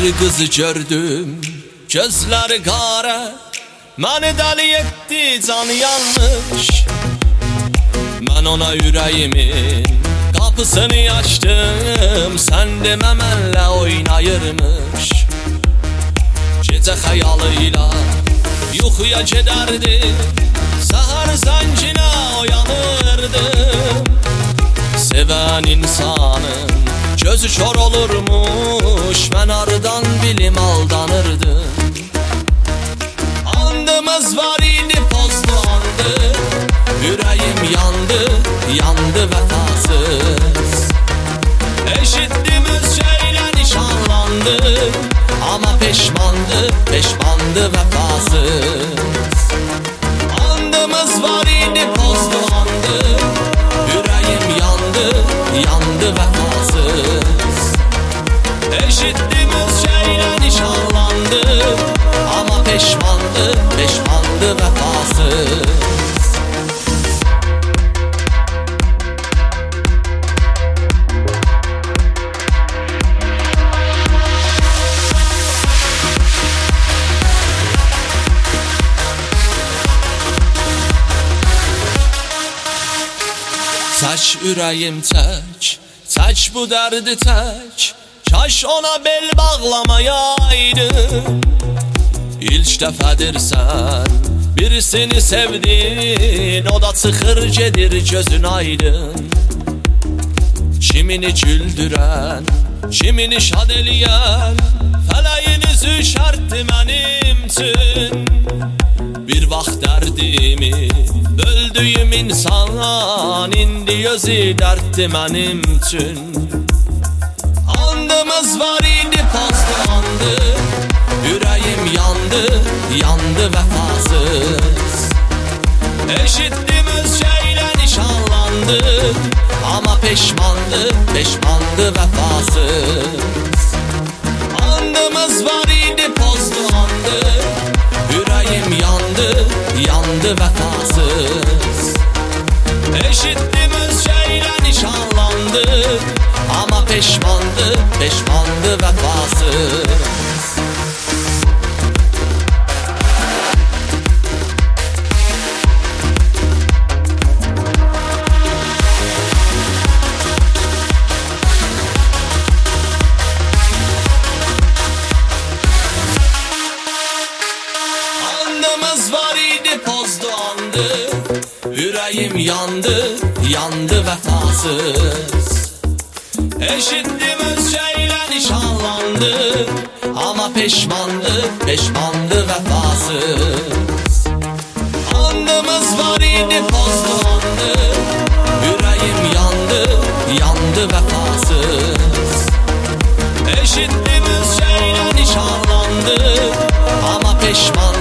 Bir kızı gördüm, gözleri kara, beni deli etti, canı yanmış. Ben ona yüreğimin kapısını açtım, sen dememenle oynayırmış. Gece hayalıyla yuxuya giderdim, sahar zəncine uyanırdım. Seven insanın gözü kör olurmuş, ben arıdan bilim aldanırdım. Andımız var idi, pozlu andı, yüreğim yandı, yandı vefasız. Eşittim özceyle nişanlandı, ama peşmandı, peşmandı vefasız. Andımız var idi, pozlu andı, yüreğim yandı, yandı vefasız. Eşittim özceyle nişanlandı, ama peşmandı, peşmandı vefasız. Tək ürəyim tək, tək bu dərdi tək, kaş ona bel bağlamayaydım. İlk dəfədir sən birisini sevdin, o da çıxır gedir gözün aydın. Kimini güldürən, kimini şad eləyən, fələyin üzü şərtdi mənim üçün. Bir vaxt dərdimi böldüyüm insan, indi özü dərddi mənim üçün. Andımız var idi, pozlu andı, yüreğim yandı, yandı vefasız. Eşittim özceyle nişanlandı, ama peşmandı, peşmandı vefasız. Andımız var idi, pozlu andı, yüreğim yandı, yandı vefasız. Eşittim özceyle nişanlandı, ama peşmandı, peşmandı vefasız. Var idi, pozdu andı, yüreğim yandı, yandı vefasız. Eşittim özceyle nişanlandı, ama peşmandı, peşmandı vefasız. Andımız var idi, pozdu andı, yüreğim yandı, yandı vefasız. Eşittim özceyle nişanlandı, ama peşmandı,